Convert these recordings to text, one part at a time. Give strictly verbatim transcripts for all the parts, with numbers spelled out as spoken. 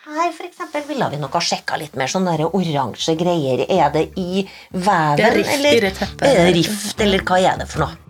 her for eksempel ville vi nok ha sjekket litt mer sånn der oransje greier. Er det i veven, det er rift eller i det teppet. er det rift, eller hva er det for noe?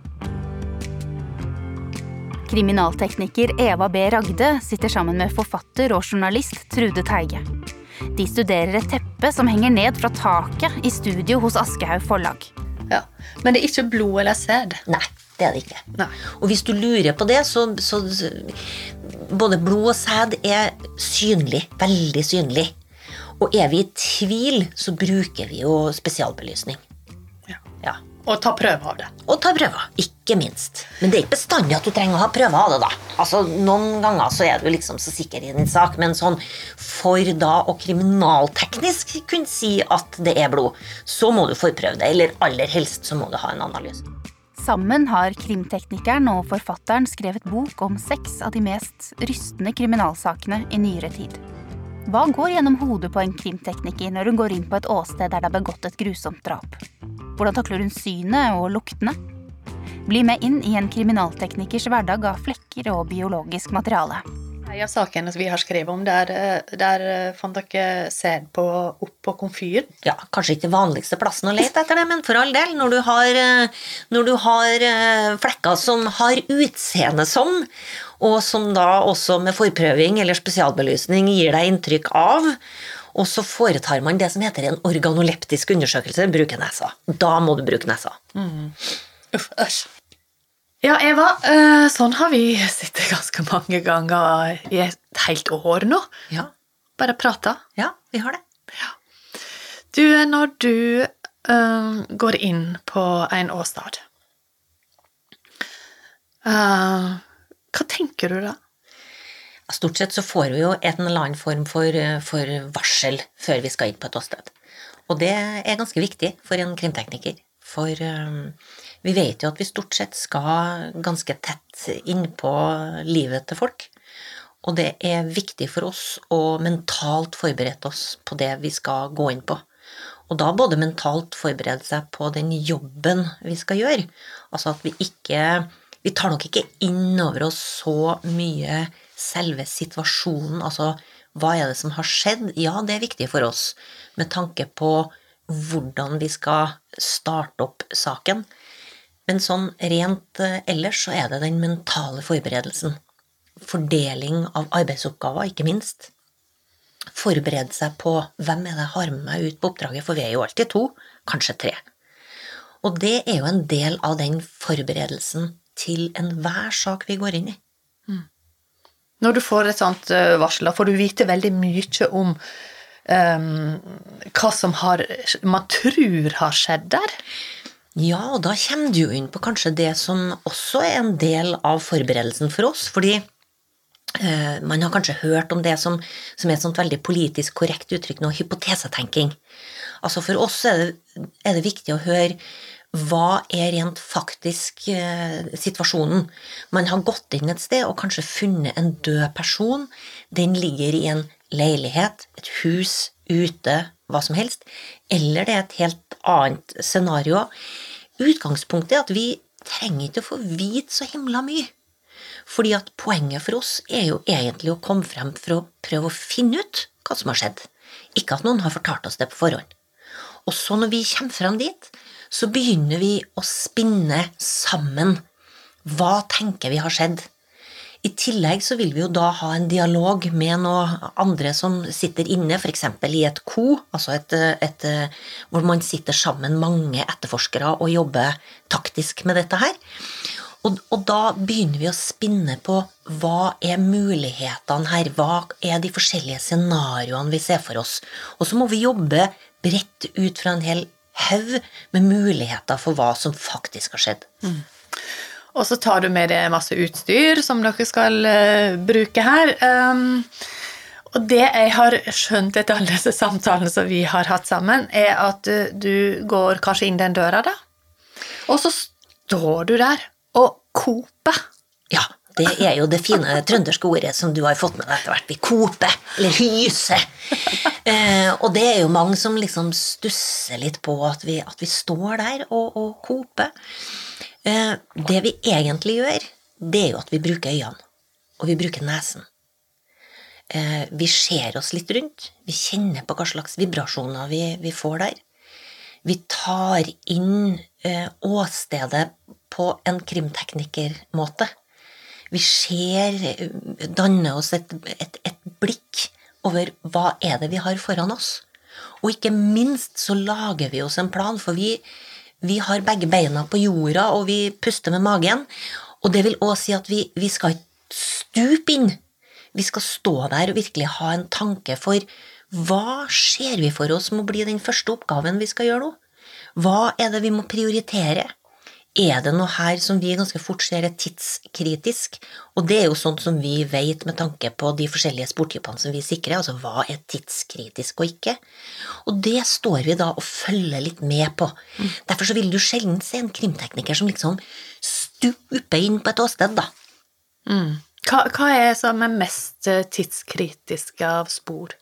Kriminaltekniker Eva B. Ragde sitter sammen med forfatter og journalist Trude Teige. De studerer et teppe som henger ned fra taket i studio hos Aschehoug forlag. Ja, men det er ikke blod eller sæd. Nei, det er det ikke. Nei. Og hvis du lurer på det, så, så både blod og sæd er synlig, veldig synlig. Og er vi i tvil, så bruker vi jo spesialbelysning. Ja. Ja. Og ta prøve av det. Og ta prøver, ikke minst. Men det er ikke bestandig at du trenger å ha prøver av det da. Altså, noen ganger så er du liksom så sikker i din sak, men sånn, for da å kriminalteknisk kunne si at det er blod, så må du forprøve det, eller aller helst så må du ha en analyse. Sammen har krimteknikeren og forfatteren skrevet bok om seks av de mest rystende kriminalsakene i nyere tid. Hva går gjennom hodet på en krimtekniker når hun går inn på et åsted der det er begått et grusomt drap? Hvordan takler hun synet og luktene? Bli med inn i en kriminalteknikers hverdag av flekker og biologisk materiale. En av sakene som vi har skrevet om, der, der fant dere sæd på, opp på komfyren. Ja, kanskje ikke vanligste plassen å lete etter det, men for all del, når du har, når du har flekker som har utseende som, og som da også med forprøving eller spesialbelysning gir deg inntrykk av, og så foretar man det som heter en organoleptisk undersøkelse, bruker nesa. Da må du bruke nesa. Mm. Uff, æsj. Ja, Eva, sånn har vi sittet ganske mange ganger i et helt år nå. Ja. Bare prata. Ja, vi har det. Ja. Du, når du uh, går inn på en åstad, uh, hva tenker du da? Stort sett så får vi jo en eller annen form for, for varsel før vi skal inn på et åsted. Og det er ganske viktig for en krimtekniker. For um, vi vet jo at vi stort sett skal ganske tett inn på livet til folk. Og det er viktig for oss å mentalt forberede oss på det vi skal gå inn på. Og da både mentalt forberede seg på den jobben vi skal gjøre. Altså at vi ikke, vi tar nok ikke inn over oss så mye selve situasjonen, altså hva er det som har skjedd? Ja, det er viktig for oss, med tanke på hvordan vi skal starte opp saken. Men sånn rent ellers så er det den mentale forberedelsen. Fordeling av arbeidsoppgaver, ikke minst. Forberede seg på hvem er det jeg har med meg ut på oppdraget, for vi er jo alltid to, kanskje tre. Og det er jo en del av den forberedelsen til enhver sak vi går inn i. Når du får et sånt varsel, da får du vite veldig mye om um, hva som har, man tror har skjedd der. Ja, og da kommer du jo inn på kanskje det som også er en del av forberedelsen for oss, fordi uh, man har kanskje hørt om det som, som er et sånt veldig politisk korrekt uttrykk nå, hypotesetenking. Altså for oss er det, er det viktig å høre hva er rent faktisk eh, situasjonen. Man har gått inn et sted og kanskje funnet en død person. Den ligger i en leilighet, et hus, ute, hva som helst. Eller det er et helt annet scenario. Utgangspunktet er at vi trenger ikke å få vite så himla mye. Fordi at poenget for oss er jo egentlig å komme frem for å prøve å finne ut hva som har skjedd. Ikke at noen har fortalt oss det på forhånd. Og så når vi kommer frem dit, så begynner vi å spinne sammen. Hva tenker vi har skjedd? I tillegg så vil vi jo da ha en dialog med noen andre som sitter inne, for eksempel i et ko, altså et, et, hvor man sitter sammen mange etterforskere og jobber taktisk med dette her. Og, og da begynner vi å spinne på hva er mulighetene her, hva er de forskjellige scenarioene vi ser for oss. Og så må vi jobbe bredt ut fra en hel haug med muligheter for hva som faktisk har skjedd. Mm. Og så tar du med deg masse utstyr som dere skal uh, bruke her. Um, og det jeg har skjønt etter alle disse samtalene som vi har hatt sammen, er at uh, du går kanskje inn den døra da, og så står du der og koper. Ja, det er jo det fine trønderske ordet som du har fått med deg etter hvert. Vi koper, eller hyse. Eh, og det er jo mange som liksom stusser litt på at vi, at vi står der og, og koper. Eh, det vi egentlig gjør, det er jo at vi bruker øynene, og vi bruker nesen. Eh, vi ser oss litt rundt, vi kjenner på hva slags vibrasjoner vi, vi får der. Vi tar inn eh, åstedet på en krimteknikermåte. Vi ser, danner oss et, et, et blikk over hva er det vi har foran oss. Og ikke minst så lager vi oss en plan, for vi, vi har begge beina på jorda, og vi puster med magen. Og det vil også si at vi, vi skal ikke stupe inn. Vi skal stå der og virkelig ha en tanke for hva ser vi for oss må bli den første oppgaven vi skal gjøre nå? Hva er det vi må prioritere? Er det noe her som vi ganske fort ser er tidskritisk? Og det er jo sånt som vi vet med tanke på de forskjellige sportypene som vi sikrer, altså hva er tidskritisk og ikke? Og det står vi da og følger litt med på. Mm. Derfor så vil du sjelden se en krimtekniker som liksom stuper inn på et åsted da. Mm. Hva, hva er som er mest tidskritisk av spor?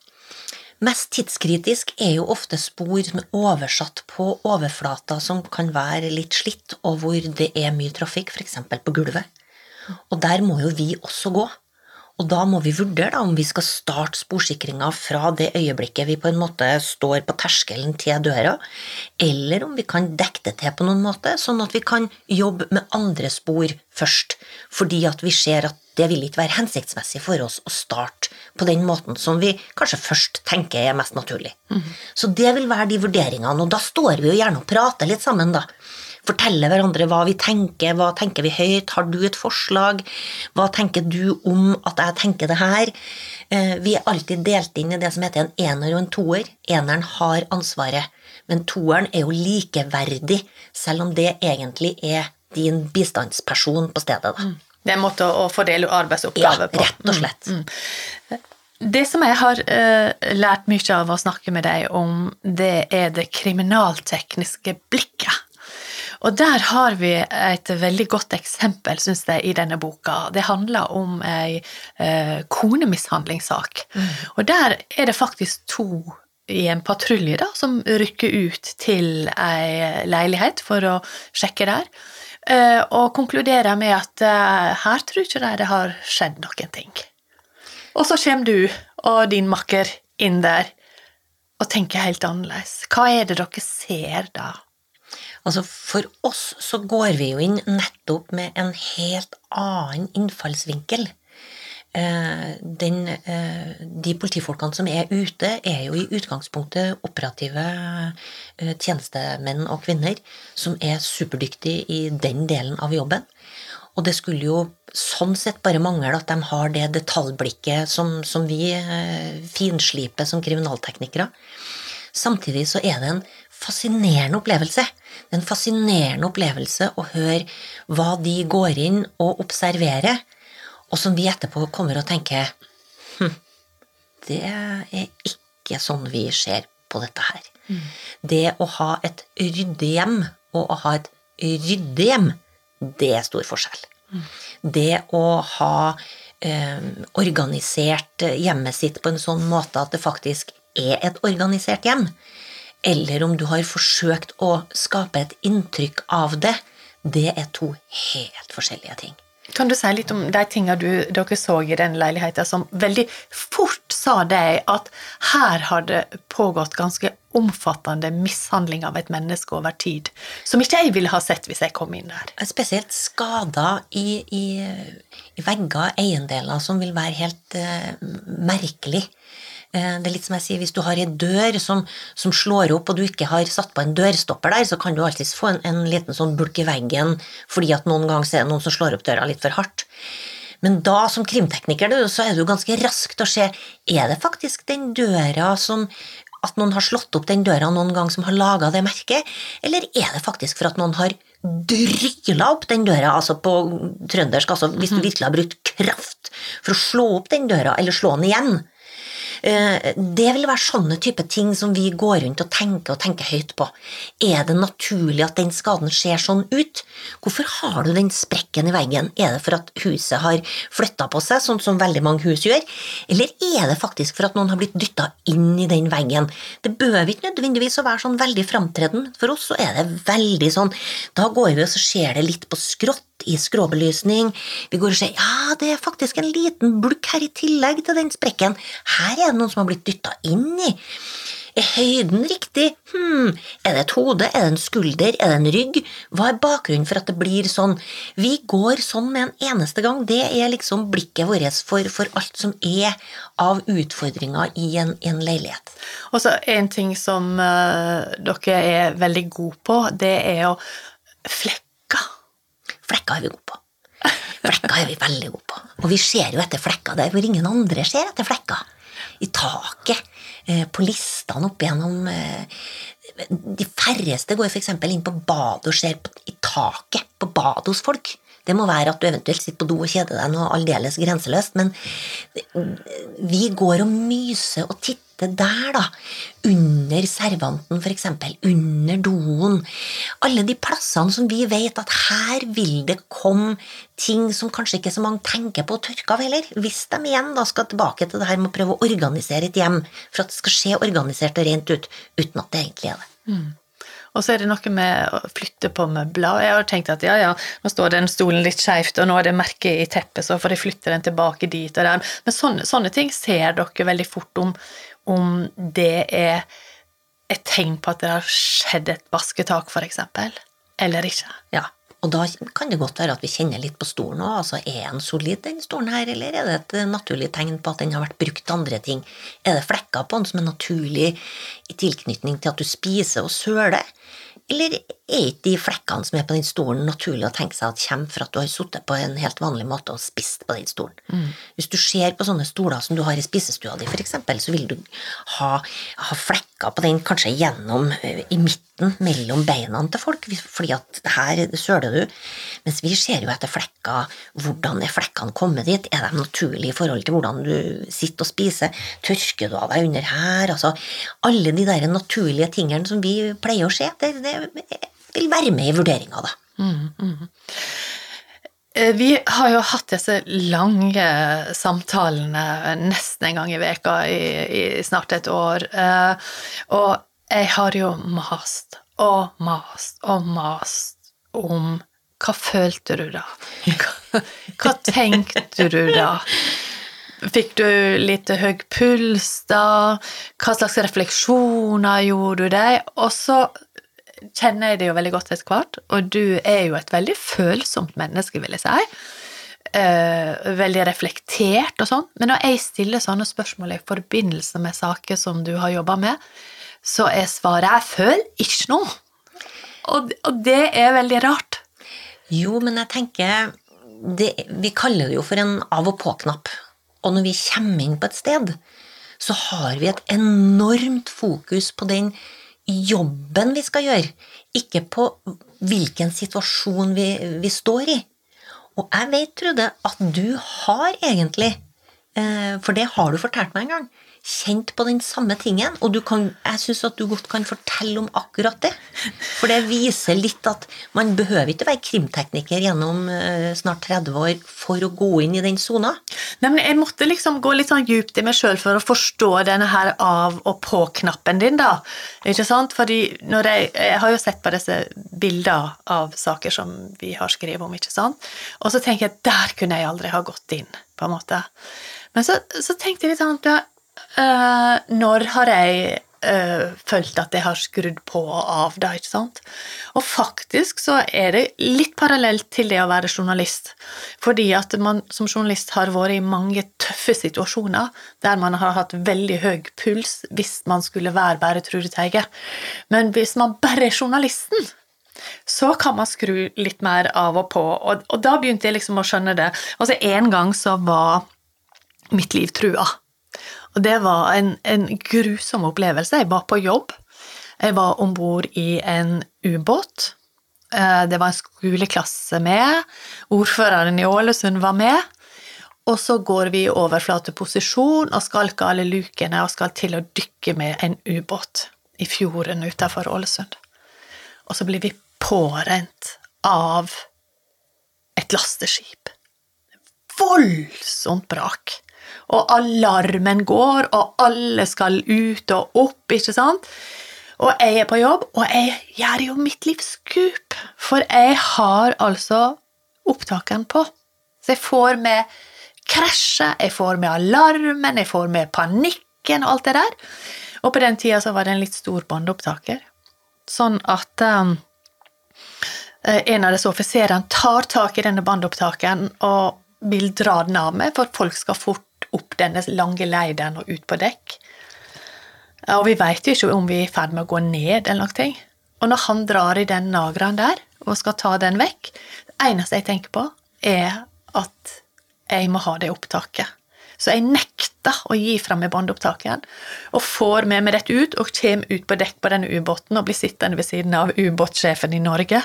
Mest tidskritisk er jo ofte spor som er oversatt på overflata som kan være litt slitt, og hvor det er mye trafikk, for eksempel på gulvet. Og der må jo vi også gå. Og da må vi vurdere da, om vi skal starte sporsikringen fra det øyeblikket vi på en måte står på terskelen til døra, eller om vi kan dekke det til på noen måte, sånn at vi kan jobbe med andre spor først, fordi at vi ser at det vil ikke være hensiktsmessig for oss å starte på den måten som vi kanskje først tenker er mest naturlig. Mm. Så det vil være de vurderingene, og da står vi jo gjerne og prater litt sammen da. Fortelle hverandre hva vi tenker, hva tenker vi høyt, har du et forslag, hva tenker du om at jeg tenker det her? Vi er alltid delt inn i det som heter en ener og en toer. Eneren har ansvaret, men toeren er jo likeverdig, selv om det egentlig er din bistandsperson på stedet da. Mm. Det er en måte å fordele arbeidsoppgaver på. Ja, rett og slett. Mm, mm. Det som jeg har uh, lært mye av å snakke med deg om, det er det kriminaltekniske blikket. Og der har vi et veldig godt eksempel, synes jeg, i denne boka. Det handler om en uh, konemishandlingssak. Mm. Og der er det faktisk to i en patrulje da, som rykker ut til en leilighet for å sjekke der. Og konkluderer med at uh, her tror ikke jeg det har skjedd noen ting. Og så kommer du og din makker inn der og tenker helt annerledes. Hva er det dere ser da? Altså for oss så går vi jo inn nettopp med en helt annen innfallsvinkel. Den, de politifolkene som er ute er jo i utgangspunktet operative tjenestemenn og kvinner som er superdyktige i den delen av jobben. Og det skulle jo sånn sett bare mangle at de har det detaljblikket som, som vi finsliper som kriminalteknikere. Samtidig så er det en fascinerende opplevelse. Det er en fascinerende opplevelse å høre hva de går inn og observerer, og som vi etterpå kommer og tenker, hm, det er ikke sånn vi ser på dette her. Mm. Det å ha et ryddehjem og å ha et ryddehjem, det er stor forskjell. Mm. Det å ha eh, organisert hjemmet sitt på en sånn måte at det faktisk er et organisert hjem, eller om du har forsøkt å skape et inntrykk av det, det er to helt forskjellige ting. Kan du si litt om de tingene du, dere så i den leiligheten som veldig fort sa deg at her har det pågått ganske omfattende mishandling av et menneske over tid, som ikke jeg ville ha sett hvis jeg kom inn der? Spesielt skader i, i, i vegger, eiendeler som vil være helt uh, merkelig. Det er litt som jeg sier, hvis du har en dør som, som slår opp, og du ikke har satt på en dørstopper der, så kan du alltid få en, en liten sånn bulk i veggen, fordi at noen ganger er det noen som slår opp døra litt for hardt. Men da, som krimtekniker, så er du ganske raskt å se, er det faktisk den døra som, at noen har slått opp den døra noen gang som har laget det merket, eller er det faktisk for at noen har dryla opp den døra, altså på trøndersk, altså hvis du virkelig har brukt kraft for å slå opp den døra, eller slå den igjen. Det vil være sånne type ting som vi går rundt og tenker og tenker høyt på. Er det naturlig at den skaden ser sånn ut? Hvorfor har du den sprekken i veggen? Er det for at huset har flyttet på seg, sånn som veldig mange hus gjør? Eller er det faktisk for at noen har blitt dyttet inn i den veggen? Det bør ikke nødvendigvis å være sånn veldig fremtreden. For oss så er det veldig sånn, da går vi og så ser det litt på skrått rødt i skråbelysning. Vi går og ser, ja, det er faktisk en liten bulk her i tillegg til den sprekken. Her er det noen som har blitt dyttet inn i. Er høyden riktig? Hmm, er det et hode? Er det en skulder? Er det en rygg? Hva er bakgrunnen for at det blir sånn? Vi går sånn med en eneste gang. Det er liksom blikket vårt for, for alt som er av utfordringer i en, en leilighet. Og så en ting som uh, dere er veldig gode på, det er å flekke. Flekker er vi gode på. Flekker er vi veldig gode på. Og vi ser jo etter flekker der hvor ingen andre ser etter flekker. I taket, på listene opp igjennom. De færreste går for eksempel inn på bad og ser på, i taket på bad hos folk. Det må være at du eventuelt sitter på do og kjeder deg noe aldeles grenseløst, men vi går og myser og titter der da, under servanten for eksempel, under doen. Alle de plassene som vi vet at her vil det komme ting som kanskje ikke så mange tenker på å tørke av heller. Hvis de igjen da skal tilbake til det her med å prøve å organisere et hjem, for at det skal se organisert og rent ut, uten at det egentlig er det. Mm. Og så er det noe med å flytte på møbler. Jeg har tenkt at ja, ja, nå står den stolen litt skjevt, og nå er det merke i teppet, så får jeg flytte den tilbake dit og der. Men sånne, sånne ting ser dere veldig fort om, om det er et tegn på at det har skjedd et vasketak, for eksempel, eller ikke. Ja, og da kan det godt være at vi kjenner litt på stolen også. Altså, er den solid, den stolen her, eller er det et naturlig tegn på at den har vært brukt til andre ting? Er det flekker på den som er naturlig i tilknytning til at du spiser og søler? Eller er ikke de flekkene som er på den stolen naturlig å tenke seg at kommer for at du har suttet på en helt vanlig måte og spist på den stolen? Mm. Hvis du ser på sånne stoler som du har i spisestua di for eksempel, så vil du ha, ha flekker på den kanskje gjennom i midten mellom beina til folk, fordi at her søler du, mens vi ser jo etter flekker, hvordan er flekkene kommet dit, er de naturlige i forhold til hvordan du sitter og spiser, tørker du av deg under her, altså alle de der naturlige tingene som vi pleier å se, det, det vil være med i vurderingen da. Mm, mm. Vi har jo hatt disse lange samtalene nesten en gang i veka i, i snart et år, og jeg har jo mast og mast og mast om hva følte du da? Hva, hva tenkte du da? Fikk du litt høy puls da? Hva slags refleksjoner gjorde du deg? Og så kjenner jeg det jo veldig godt etter hvert, og du er jo et veldig følsomt menneske, vil jeg si. Uh, veldig reflektert og sånn, men når jeg stiller sånne spørsmål i forbindelse med saker som du har jobbet med, så er svaret, jeg føler ikke noe. Og, og det er veldig rart. Jo, men jeg tenker, det, vi kaller det jo for en av og på-knapp, og når vi kommer inn på et sted, så har vi et enormt fokus på den jobben vi skal gjøre, ikke på hvilken situasjon vi, vi står i. Og jeg vet, Trude, at du har egentlig, eh, for det har du fortalt meg en gang, kjent på den samme tingen, og du kan, jeg synes at du godt kan fortelle om akkurat det. For det viser litt at man behøver ikke være krimtekniker gjennom eh, snart tretti år for å gå inn i den zona. Nei, men jeg måtte liksom gå litt sånn djupt i meg selv for å forstå denne her av- og på-knappen din da, ikke sant? Fordi når jeg, jeg har jo sett på disse bilder av saker som vi har skrevet om, ikke sant? Og så tenker jeg, der kunne jeg aldri ha gått inn, på en måte. Men så, så tenkte jeg litt sånn, ja, Uh, når har jeg uh, følt at jeg har skrudd på og av da, ikke sant? Og faktisk så er det litt parallelt til det å være journalist, fordi at man som journalist har vært i mange tøffe situasjoner, der man har hatt veldig høy puls hvis man skulle være bare Trude Teige. Men hvis man bare er journalisten, så kan man skru litt mer av og på, og, og da begynte jeg liksom å skjønne det. Altså en gang så var mitt liv trua. Og det var en, en grusom opplevelse. Jeg var på jobb. Jeg var ombord i en ubåt. Det var en skoleklasse med. Ordføreren i Ålesund var med. Og så går vi i overflateposisjon og skalker alle lukene og skal til å dykke med en ubåt i fjorden utenfor Ålesund. Og så blir vi pårent av et lasteskip. Voldsomt brak. Og alarmen går, og alle skal ut og opp, ikke sant? Og jeg er på jobb, og jeg gjør jo mitt livs skup, for jeg har altså opptakeren på. Så jeg får med krasjet, jeg får med alarmen, jeg får med panikken og alt det der. Og på den tiden så var det en litt stor båndopptaker. Sånn at um, en av disse offiserene tar tak i denne båndopptakeren og vil dra den av med, for folk skal fort opp denne lange leiden og ut på dekk. Og vi vet jo ikke om vi er i ferd med å gå ned eller noe ting. Og når han drar i den nageren der, og skal ta den vekk, det eneste jeg tenker på er at jeg må ha det opptaket. Så jeg nekter å gi frem med båndopptakeren, og får med meg dette ut, og kommer ut på dekk på denne ubåten, og blir sittende ved siden av ubåtsjefen i Norge,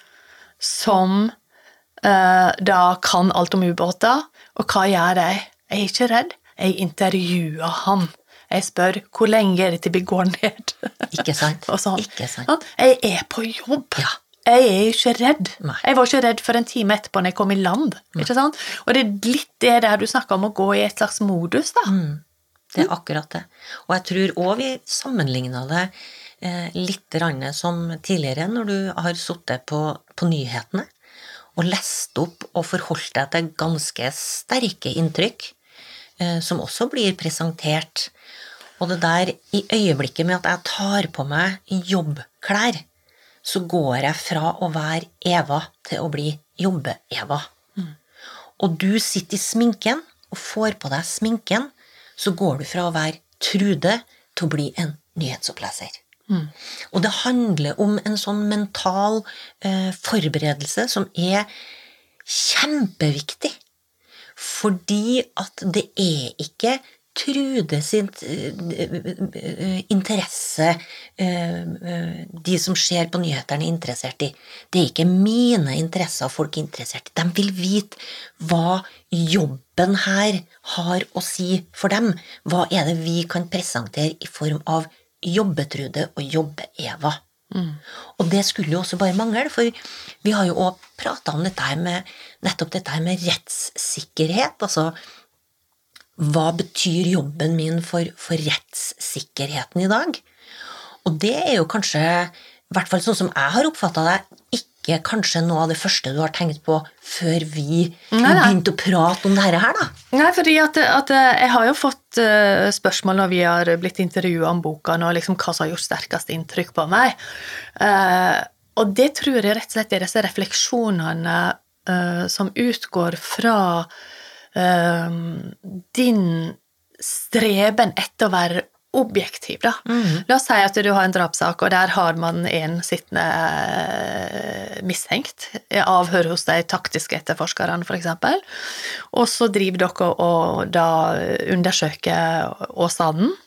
som uh, da kan alt om ubåter, og hva gjør jeg? Jeg er ikke redd, jeg intervjuer han. Jeg spør, hvor lenge er det til vi går ned? Ikke sant, og sånn. ikke sant. Jeg er på jobb. Ja. Jeg er ikke redd. Nei. Jeg var ikke redd for en time etterpå når jeg kom i land. Ikke sant? Og det er litt det der du snakker om å gå i et slags modus, da. Mm. Det er akkurat det. Og jeg tror også vi sammenlignet det eh, litt rann som tidligere, når du har suttet på, på nyhetene, og lest opp og forholdt deg til ganske sterke inntrykk, eh, som også blir presentert. Og det der, i øyeblikket med at jeg tar på meg jobbklær, så går jeg fra å være Eva til å bli jobbe-Eva. Mm. Og du sitter i sminken, og får på deg sminken, så går du fra å være Trude til å bli en nyhetsoppleser. Mm. Og det handler om en sånn mental eh, forberedelse som er kjempeviktig, fordi at det er ikke Trude sin uh, interesse, uh, uh, de som ser på nyheterne er interessert i. Det er ikke mine interesser folk er interessert i. De vil vite hva jobben her har å si for dem. Hva er det vi kan presentere i form av jobbe-Trude og jobbe-Eva. Mm. Og det skulle jo også bare mangle, for vi har jo også pratet om dette her med, nettopp dette her med rettssikkerhet, altså hva betyr jobben min for, for rettssikkerheten i dag? Og det er jo kanskje, i hvert fall sånn som jeg har oppfattet det, ikke kanskje noe av det første du har tenkt på før vi nei, nei. begynte å prate om dette her da? Nei, fordi at, at jeg har jo fått uh, spørsmål når vi har blitt intervjuet om boka, og liksom hva som har gjort sterkest inntrykk på meg. Uh, og det tror jeg rett og slett er disse refleksjonene uh, som utgår fra Um, din streben etter å være objektiv da. Mm. La oss si at du har en drapssak, og der har man en sittende uh, mistenkt, avhør hos de taktiske etterforskerne for eksempel, og så driver dere og da undersøker åstaden.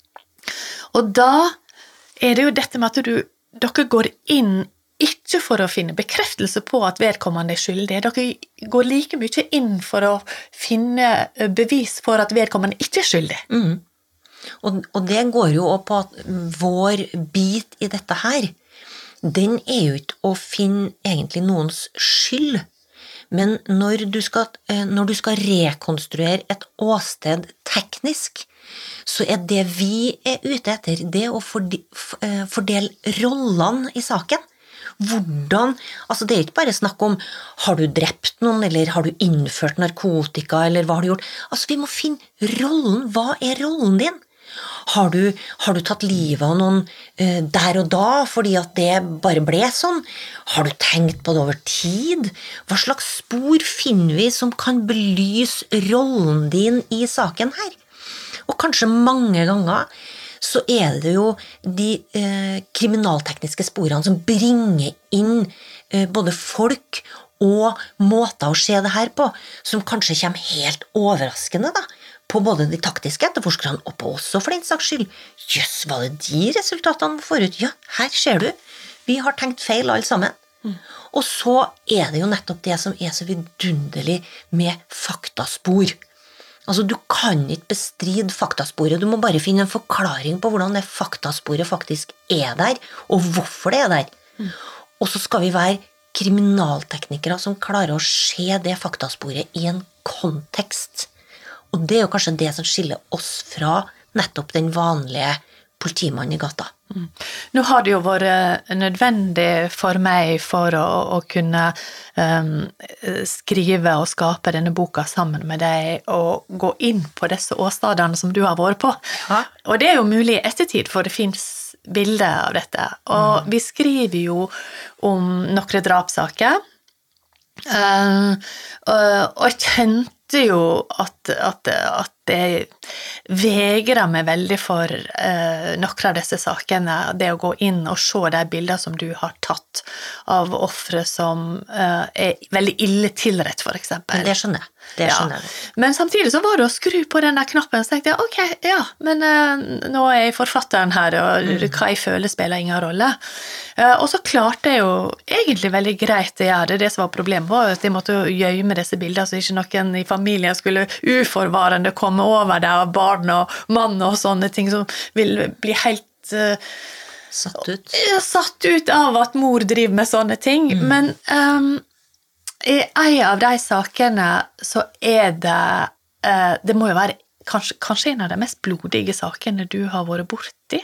Og da er det jo dette med at du, dere går inn ikke for å finne bekreftelse på at vedkommende er skyldig. Dere går like mye inn for å finne bevis for at vedkommende ikke er skyldig. Mm. Og, og det går jo også på at vår bit i dette her, den er jo ikke å finne egentlig noens skyld, men når du skal, når du skal rekonstruere et åsted teknisk, så er det vi er ute etter, det å fordele rollene i saken. Hvordan, altså det er ikke bare snakk om har du drept noen, eller har du innført narkotika, eller hva har du gjort? Altså vi må finne rollen, hva er rollen din? Har du, har du tatt livet av noen uh, der og da, fordi at det bare ble sånn? Har du tenkt på det over tid? Hva slags spor finner vi som kan belyse rollen din i saken her? Og kanskje mange ganger så er det jo de eh, kriminaltekniske sporene som bringer inn eh, både folk og måter å se det her på, som kanskje kommer helt overraskende da, på både de taktiske etterforskerne og på oss, og for den saks skyld. Jøss, var det de resultatene forut? Ja, her ser du. Vi har tenkt feil alle sammen. Mm. Og så er det jo nettopp det som er så vidunderlig med faktaspor. Altså, du kan ikke bestride faktasporet, du må bare finne en forklaring på hvordan det faktasporet faktisk er der, og hvorfor det er der. Mm. Og så skal vi være kriminalteknikere som klarer å se det faktasporet i en kontekst. Og det er jo kanskje det som skiller oss fra nettopp den vanlige politimann i gata. Mm. Nå har det jo vært nødvendig for meg for å, å kunne um, skrive og skape denne boka sammen med deg og gå inn på disse åstadene som du har vært på. Ja. Og det er jo mulig i ettertid, for det finnes bilder av dette. Og mm. vi skriver jo om noen drapssaker, uh, og jeg kjente jo at, at, at jeg vegrer meg veldig for uh, noen av disse sakene, det å gå inn og se de bilder som du har tatt av offre som uh, er veldig ille tilrett, for eksempel. Det skjønner jeg. Det skjønner jeg. Ja. Men samtidig så var det å skru på den der knappen, så tenkte jeg, ok, ja, men uh, nå er jeg forfatteren her, og mm. hva jeg føler spiller ingen rolle. Uh, og så klarte jeg jo egentlig veldig greit å gjøre det. Det som var problemet var at jeg måtte gjemme disse bildene, så ikke noen i familien skulle uforvarende komme over det av barn og mann og sånne ting som vil bli helt uh, satt ut. satt ut av at mor driver med sånne ting. Mm. Men um, i en av de sakene så er det uh, det må jo være kanskje, kanskje en av de mest blodige sakene du har vært borti.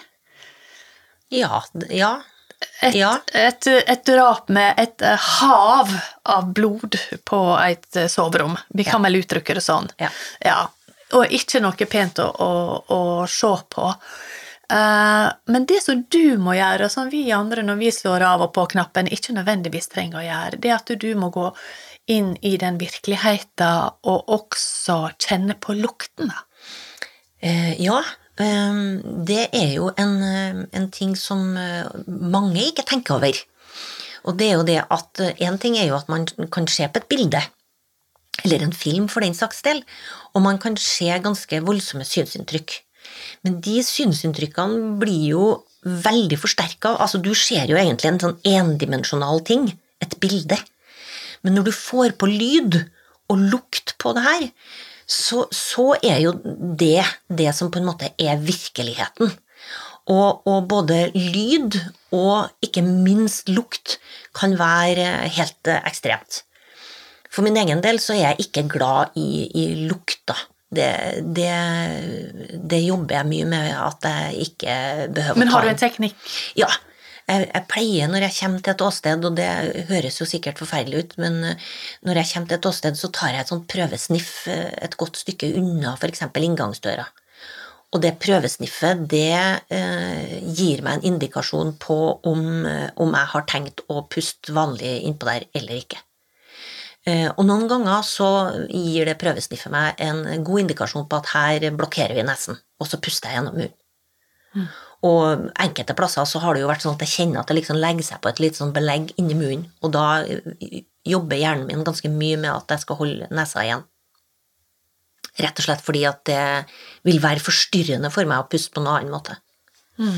Ja, ja. Et, ja. et, et drap med et hav av blod på et soverom. Vi kan ja. vel uttrykke det sånn. Ja. Ja. Og ikke noe pent å, å, å se på. Uh, men det som du må gjøre, som vi andre når vi slår av og på knappen, ikke nødvendigvis trenger å gjøre, det er at du må gå inn i den virkeligheten og også kjenne på luktene. Uh, ja, um, det er jo en, en ting som mange ikke tenker over. Og det er jo det at en ting er jo at man kan se på et bilde, eller en film for den saks del, og man kan se ganske voldsomme synsinntrykk. Men de synsinntrykkene blir jo veldig forsterket. Altså, du ser jo egentlig en sånn endimensjonal ting, et bilde. Men når du får på lyd og lukt på det her, så, så er jo det det som på en måte er virkeligheten. Og, og både lyd og ikke minst lukt kan være helt ekstremt. For min egen del så er jeg ikke glad i, i lukta. Det, det, det jobber jeg mye med at jeg ikke behøver. Men har du en teknikk? Ja, jeg, jeg pleier når jeg kommer til et åsted, og det høres jo sikkert forferdelig ut, men når jeg kommer til et åsted så tar jeg et sånt prøvesniff et godt stykke unna for eksempel inngangsdøra. Og det prøvesniffet, det eh, gir meg en indikasjon på om, om jeg har tenkt å puste vanlig innpå der eller ikke. Og noen ganger så gir det prøvesniffet meg en god indikasjon på at her blokkerer vi nesen, og så puster jeg gjennom munnen. Mm. Og enkelte plasser så har det jo vært sånn at jeg kjenner at det liksom legger seg på et litt sånn belegg inni munnen, og da jobber hjernen min ganske mye med at jeg skal holde nesa igjen. Rett og slett fordi at det vil være forstyrrende for meg å puste på noen annen måte. Mm.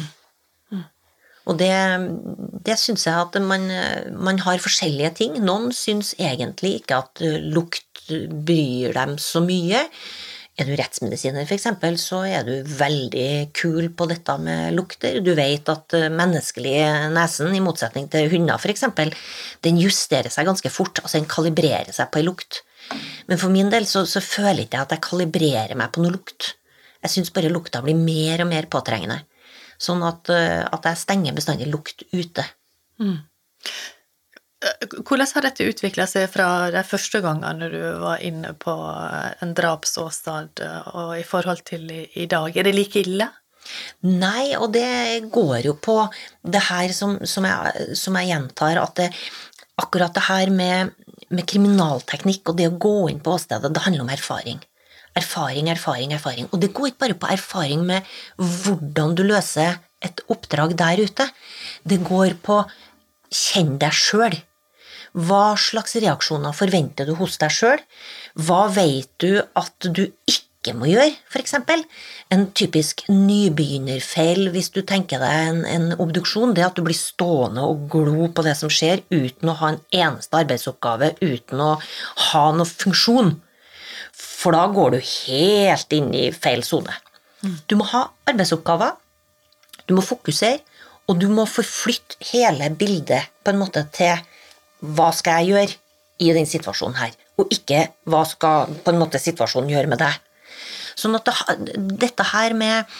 Og det, det synes jeg at man, man har forskjellige ting. Noen synes egentlig ikke at lukt bryr dem så mye. Er du rettsmedisiner for eksempel, så er du veldig kul på dette med lukter. Du vet at menneskelig nesen, i motsetning til hunder for eksempel, den justerer seg ganske fort, altså den kalibrerer seg på en lukt. Men for min del så, så føler ikke jeg at jeg kalibrerer meg på noe lukt. Jeg synes bare lukta blir mer og mer påtrengende. Sånn at, at jeg stenger bestandig lukt ute. Mm. Hvordan har dette utviklet seg fra de første gangene du var inne på en drapsåstad og i forhold til i, i dag? Er det like ille? Nei, og det går jo på det her som, som, jeg, som jeg gjentar, at det, akkurat det her med, med kriminalteknikk og det å gå inn på åstedet, det handler om erfaring. Erfaring, erfaring, erfaring. Og det går ikke bare på erfaring med hvordan du løser et oppdrag der ute. Det går på kjenn deg selv. Hva slags reaksjoner forventer du hos deg selv? Hva vet du at du ikke må gjøre, for eksempel? En typisk nybegynnerfeil, hvis du tenker deg en, en obduksjon, det er at du blir stående og glo på det som skjer, uten å ha en eneste arbeidsoppgave, uten å ha noe funksjon. For da går du helt inn i feil zone. Du må ha arbeidsoppgaver, du må fokusere, og du må forflytte hele bildet på en måte til hva skal jeg gjøre i den situasjonen her, og ikke hva skal på en måte situasjonen gjøre med deg. Sånn at det, dette her med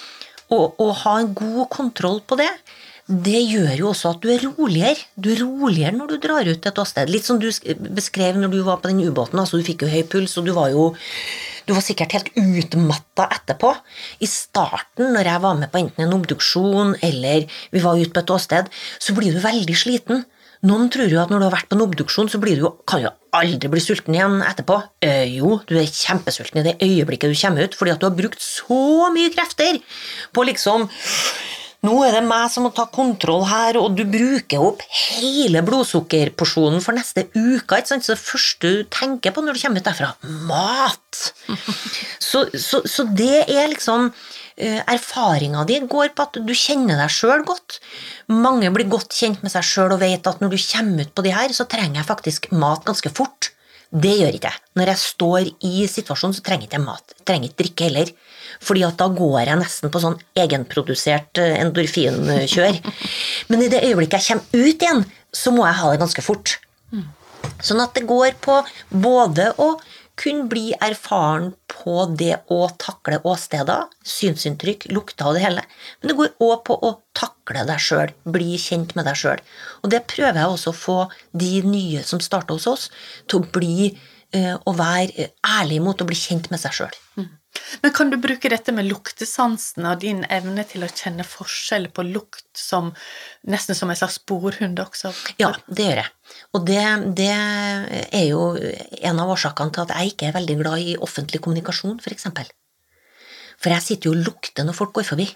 Og å ha en god kontroll på det, det gjør jo også at du er roligere. Du er roligere når du drar ut et åsted. Litt som du beskrev når du var på den ubåten, altså du fikk jo høy puls, og du var jo du var sikkert helt utmattet etterpå. I starten, når jeg var med på enten en obduksjon, eller vi var ute på et åsted, så blir du veldig sliten. Noen tror jo at når du har vært på en obduksjon, så blir du jo, kan jo aldri bli sulten igjen etterpå. Eh, jo, du er kjempesulten i det øyeblikket du kommer ut, fordi at du har brukt så mye krefter på liksom, nå er det meg som må ta kontroll her, og du bruker opp hele blodsukkerporsjonen for neste uke, ikke sant? Så det første du tenker på når du kommer ut derfra, mat! Så, så, så det er liksom, erfaringen din går på at du kjenner deg selv godt. Mange blir godt kjent med seg selv og vet at når du kommer ut på de her, så trenger jeg faktisk mat ganske fort. Det gjør ikke jeg. Når jeg står i situasjonen, så trenger jeg ikke mat. Jeg trenger ikke drikke heller. Fordi at da går jeg nesten på sånn egenprodusert endorfinkjør. Men i det øyeblikket jeg kommer ut igjen, så må jeg ha det ganske fort. Sånn at det går på både å kunne bli erfaren på det å takle åsteder, synsinntrykk, lukter og det hele, men det går også på å takle deg selv, bli kjent med deg selv. Og det prøver jeg også å få de nye som starter hos oss, til å bli og være ærlig mot å bli kjent med seg selv. Mm. Men kan du bruke dette med luktesansen og din evne til å kjenne forskjell på lukt som nesten som en slags sporhund også? Ja, det gjør jeg. Og det, det er jo en av årsakene til at jeg ikke er veldig glad i offentlig kommunikasjon, for eksempel. For jeg sitter jo og lukter når folk går forbi.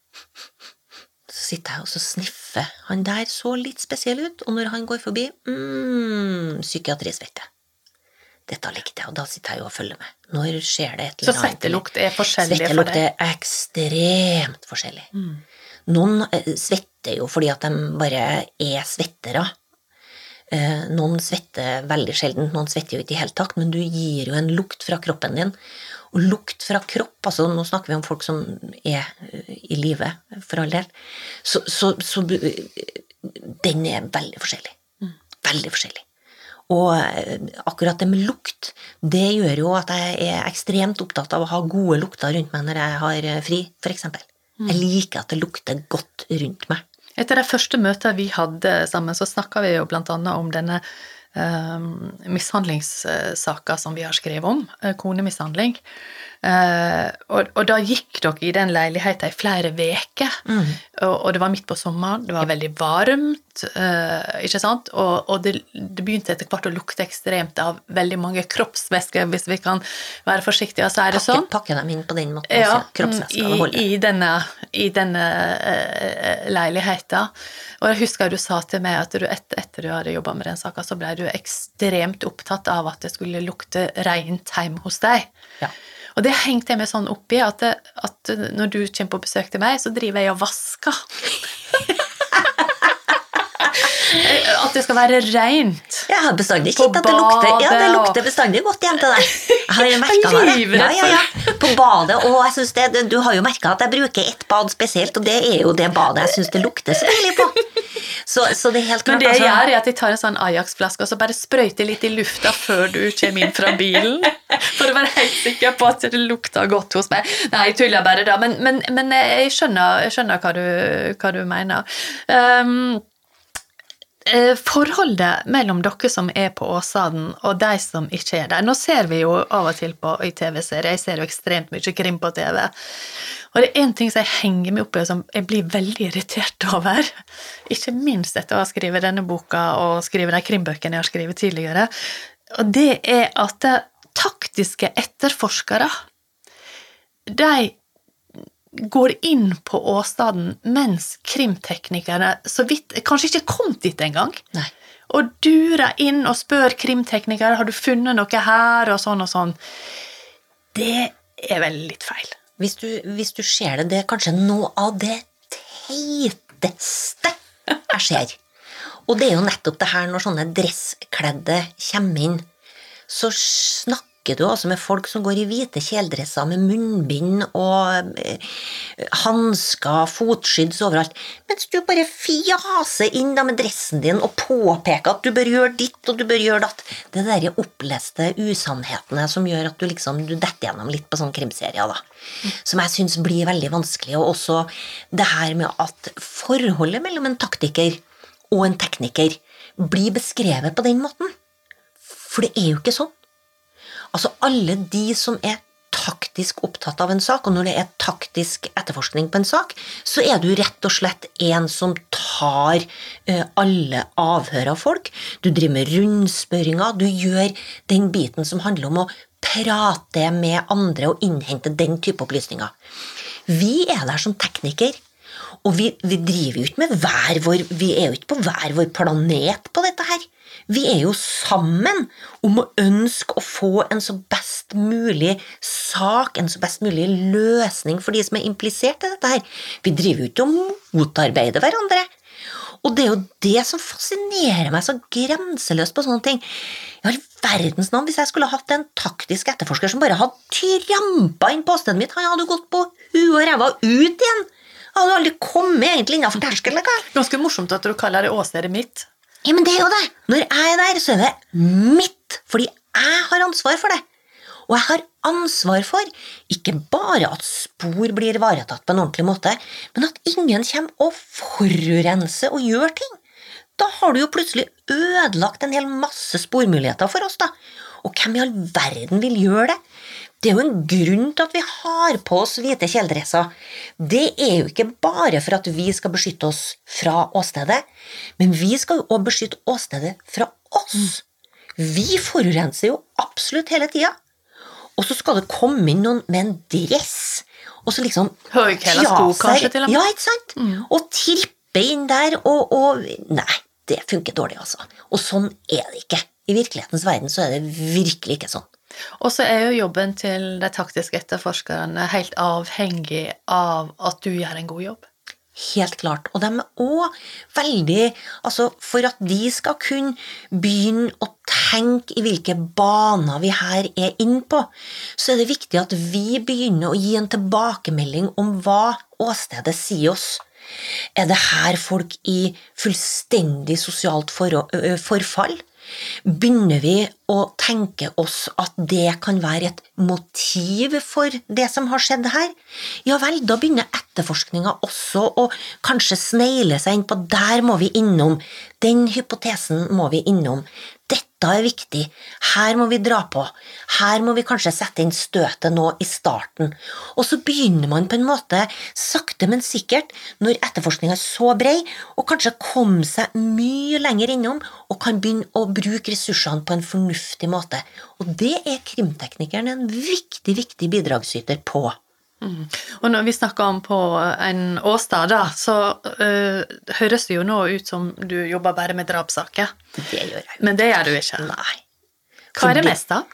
Så sitter jeg og så sniffer. Han der så litt spesiell ut, og når han går forbi, mm, psykiatrisvette. Dette likte jeg, og da sitter jeg jo og følger med. Når skjer det et eller annet? Så svettelukt er forskjellig for deg? Svettelukt er ekstremt forskjellig. Mm. Noen svetter jo fordi at de bare er svettere. Noen svetter veldig sjelden, noen svetter jo ikke i hele takt, men du gir jo en lukt fra kroppen din. Og lukt fra kropp, altså nå snakker vi om folk som er i live, for all del, så, så, så den er veldig forskjellig. Mm. Veldig forskjellig. Og akkurat det med lukt, det gjør jo at jeg er ekstremt opptatt av å ha gode lukter rundt meg når jeg har fri, for eksempel. Mm. Jeg liker at det lukter godt rundt meg. Etter det første møtet vi hadde sammen, så snakket vi jo blant annet om denne eh, mishandlingssaka som vi har skrevet om, konemishandling. Uh, og, og da gikk dere i den leiligheten i flere veker, mm. og, og det var midt på sommeren, det var veldig varmt, uh, ikke sant? Og, og det, det begynte etter hvert å lukte ekstremt av veldig mange kroppsvæsker, hvis vi kan være forsiktige, så er det sånn. Pakke dem inn på den måten, ja, kroppsvæsker i, i denne, i denne uh, leiligheten. Og jeg husker du sa til meg at du etter, etter du hadde jobbet med den saken, så ble du ekstremt opptatt av at det skulle lukte rent hjemme hos deg. Ja. Og det hengte jeg meg sånn oppi, at, det, at når du kommer på besøk til meg, så driver jeg og vasker. At det skal være rent. Jeg har bestandig kjent at det lukter, ja, det lukter bestandig godt igjen til deg. Jeg har jo merket meg det. Ja, ja, ja. På badet, og jeg synes det, du har jo merket at jeg bruker ett bad spesielt, og det er jo det badet jeg synes det lukter så veldig på. Så, så det er helt klart. Men det jeg altså, gjør er at jeg tar en sånn Ajax-flaske, og så bare sprøyter litt i lufta før du kommer inn fra bilen, for å være helt sikker på at det lukter godt hos meg. Nei, jeg tuller bare da, men, men, men jeg skjønner, jeg skjønner hva, du, hva du mener. Um, Forholdet mellom dere som er på Åsaden og de som ikke er der. Nå ser vi jo av og til på i T V-serier, jeg ser jo ekstremt mye krim på T V, og det er en ting som jeg henger meg opp i, som jeg blir veldig irritert over, ikke minst etter å ha skrevet denne boka og skrive de krimbøkene jeg har skrevet tidligere, og det er at taktiske etterforskere, de går inn på åstaden mens krimteknikerne så vidt, kanskje ikke kom dit en gang, Nei. Og durer inn og spør krimteknikere, har du funnet noe her, og sånn og sånn. Det er vel litt feil. Hvis du, hvis du ser det, det er kanskje noe av det teiteste jeg ser. Og det er jo nettopp det her, når sånne dresskledde kommer inn, så snakker snakker du altså med folk som går i hvite kjeledresser med munnbind og eh, handsker, fotskydd overalt, mens du bare fjaser inn da med dressen din og påpeker at du bør gjøre ditt og du bør gjøre datt. Det der oppleste usannhetene som gjør at du liksom, du detter gjennom litt på sånn krimserier da, som jeg synes blir veldig vanskelig, og også det her med at forholdet mellom en taktiker og en tekniker blir beskrevet på den måten. For det er jo ikke sånn. Altså alle de som er taktisk opptatt av en sak, og når det er taktisk etterforskning på en sak, så er du rett og slett en som tar uh, alle avhør av folk. Du driver med rundspørringer, du gjør den biten som handler om å prate med andre og innhente den type opplysninger. Vi er der som tekniker, og vi, vi driver jo ikke med hver vår, vi er jo ikke på hver vår planet på dette her. Vi er jo sammen om å ønske å få en så best mulig sak, en så best mulig løsning for de som er implisert i dette her. Vi driver jo ikke og motarbeider hverandre. Og det er jo det som fascinerer meg så grenseløst på sånne ting. I all verdens navn, hvis jeg skulle hatt en taktisk etterforsker som bare hadde trampa inn på åstedet mitt, han hadde gått på huet og ræva ut igjen. Han hadde aldri kommet egentlig innenfor terskelen. Ganske morsomt at du kaller det åstedet mitt. Ja, men det er jo det. Når jeg er der, så er det mitt, fordi jeg har ansvar for det. Og jeg har ansvar for ikke bare at spor blir ivaretatt på en ordentlig måte, men at ingen kommer og forurenser og gjør ting. Da har du jo plutselig ødelagt en hel masse spormuligheter for oss da. Og hvem i all verden vil gjøre det? Det er jo en grunn til at vi har på oss hvite kjeledresser. Det er jo ikke bare for at vi skal beskytte oss fra åstedet, men vi skal jo også beskytte åstedet fra oss. Vi forurenser jo absolutt hele tiden. Og så skal det komme inn noen med en dress, og så liksom høykæla sko kanskje til og med. Ja, ikke sant? Mm. Og trippe inn der, og, og nei, det funker dårlig altså. Og sånn er det ikke. I virkelighetens verden så er det virkelig ikke sånn. Og så er jo jobben til de taktiske etterforskerne helt avhengig av at du gjør en god jobb. Helt klart, og de er også veldig, altså for at de skal kunne begynne å tenke i hvilke baner vi her er inne på, så er det viktig at vi begynner å gi en tilbakemelding om hva åstedet sier oss. Er det her folk i fullstendig sosialt for, forfall? Begynner vi å tenke oss at det kan være et motiv for det som har skjedd her? Ja vel, da begynner etterforskningen også å kanskje snegle seg inn på der må vi innom, den hypotesen må vi innom. Dette er viktig, her må vi dra på, her må vi kanskje sette inn støtet nå i starten. Og så begynner man på en måte, sakte men sikkert, når etterforskningen er så bred, og kanskje komme seg mye lenger innom, og kan begynne å bruke ressursene på en fornuftig måte. Og det er krimteknikeren en viktig, viktig bidragsyter på. Mm. Og når vi snakker om på en åstad da, så uh, høres det jo nå ut som du jobber bare med drapssaker. Det gjør jeg. Men det gjør du ikke. Nei. Hva er det mest da?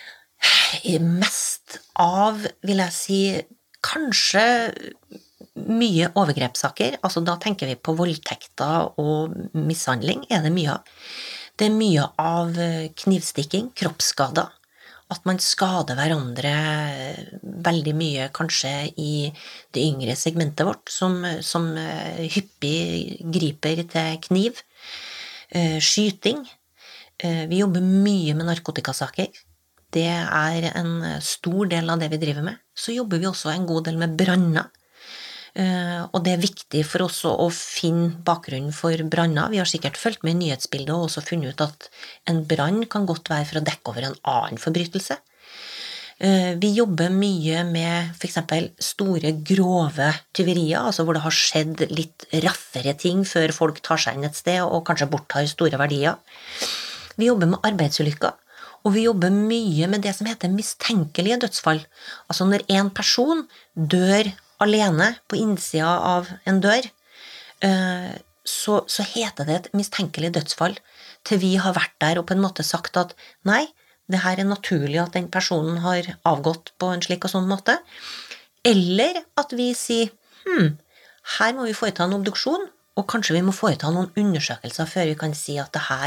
Mest av, vil jeg si, kanskje mye overgrepssaker. Altså da tenker vi på voldtekter og mishandling, er det mye av. Det er mye av knivstikking, kroppsskader. At man skader hverandre veldig mye, kanskje i det yngre segmentet vårt, som, som hyppig griper til kniv. Skyting. Vi jobber mye med narkotikasaker. Det er en stor del av det vi driver med. Så jobber vi også en god del med branner. Og det er viktig for oss å finne bakgrunnen for branner. Vi har sikkert fulgt med i nyhetsbildet og også funnet ut at en brann kan godt være for å dekke over en annen forbrytelse. Vi jobber mye med for eksempel store, grove tyverier, altså hvor det har skjedd litt raffere ting før folk tar seg inn et sted og kanskje borttar store verdier. Vi jobber med arbeidsulykker, og vi jobber mye med det som heter mistenkelige dødsfall. Altså når en person dør alene på innsida av en dør, så, så heter det et mistenkelig dødsfall til vi har vært der og på en måte sagt at nei, det her er naturlig at den personen har avgått på en slik og sånn måte. Eller at vi sier, hm, her må vi foreta en obduksjon, og kanskje vi må foreta noen undersøkelser før vi kan si at det her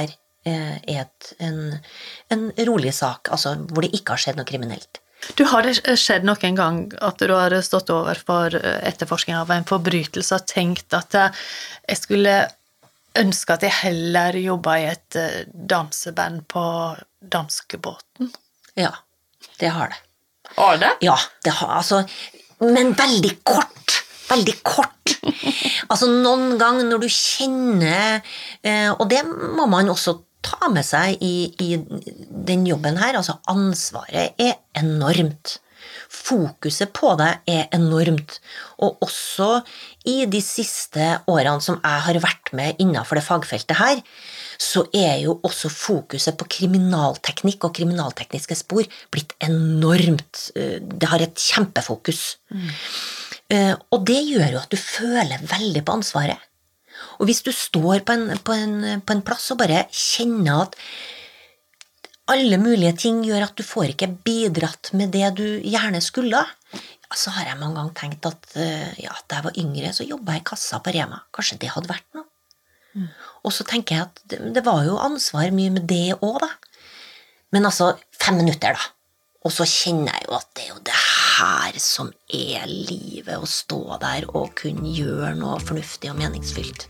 er et, en, en rolig sak, altså hvor det ikke har skjedd noe kriminelt. Du har det skjedd noen gang at du har stått over for etterforskning av en forbrytelse og tenkt at jeg skulle ønske at jeg heller jobbet i et danseband på danskebåten? Ja, det har det. Har det? Ja, det har, altså, men veldig kort, veldig kort. Altså noen gang når du kjenner, og det må man også ta med seg i, i den jobben her, altså ansvaret er enormt. Fokuset på det er enormt. Og også i de siste årene som jeg har vært med innenfor det fagfeltet her, så er jo også fokuset på kriminalteknikk og kriminaltekniske spor blitt enormt. Det har et kjempefokus. Mm. Og det gjør jo at du føler veldig på ansvaret. Og hvis du står på en, på, en, på en plass og bare kjenner at alle mulige ting gjør at du får ikke bidratt med det du gjerne skulle, ja, så har jeg mange ganger tenkt at ja, da jeg var yngre så jobbet jeg i kassa på Rema. Kanskje det hadde vært noe. Mm. Og så tenker jeg at det, det var jo ansvar mye med det også da. Men altså, fem minutter da. Og så kjenner jeg jo at det er jo det her som er livet, å stå der og kunne gjøre noe fornuftig og meningsfylt.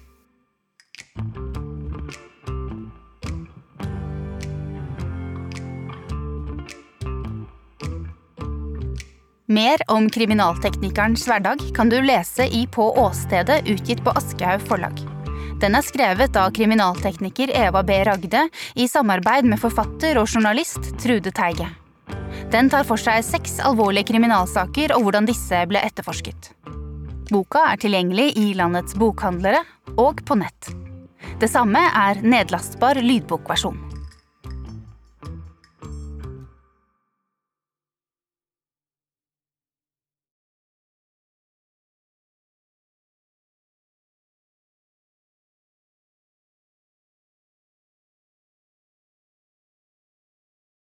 Mer om kriminalteknikerens hverdag kan du lese i På åstedet utgitt på Aschehoug forlag. Den er skrevet av kriminaltekniker Eva B. Ragde i samarbeid med forfatter og journalist Trude Teige. Den tar for seg seks alvorlige kriminalsaker og hvordan disse ble etterforsket. Boka er tilgjengelig i landets bokhandlere og på nett. Det samme er nedlastbar lydbokversjon.